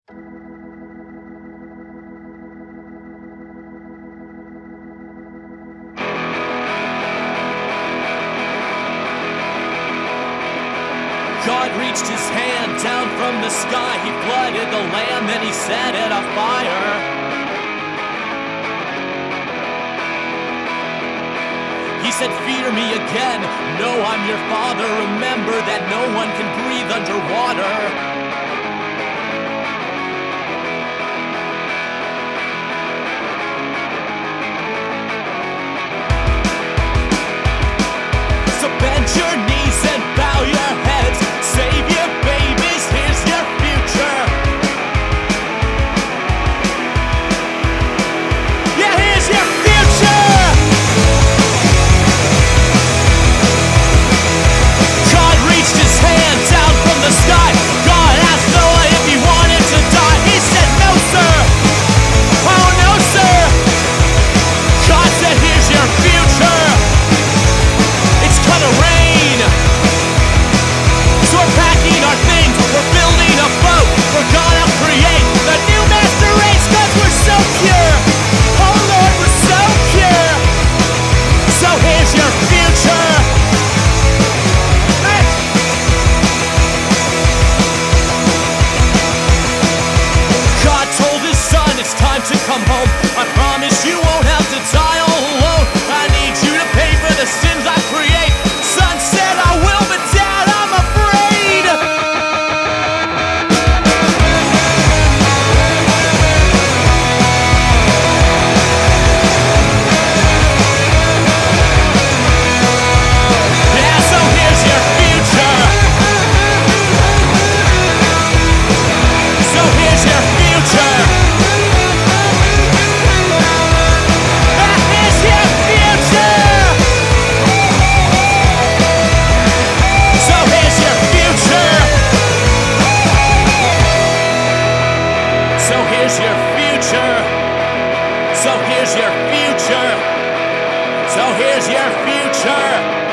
God reached his hand down from the sky. He flooded the land, then he set it afire. He said, "Fear me again. No, I'm your father. Remember that no one can breathe underwater." So bend your knees and bow your heads. Save your babies, here's your future. Yeah, here's your future. God reached his hand down from the sky. God asked Noah if he wanted to die. He said, "No, sir. Oh, no, sir." God said, "Here's your future. It's gonna rain." So we're packing our things, we're building a boat. We're gonna create the new master race, 'cause we're so pure. Oh Lord, we're so pure. So here's your future. God told his son it's time to come home. I promise you won't have to die all alone. I need you to pay for the sins I create. Son said I will, but Dad, I'm afraid. Yeah, so here's your future. So here's your future. Here's your future. So here's your future. So here's your future. So here's your future. So here's your future.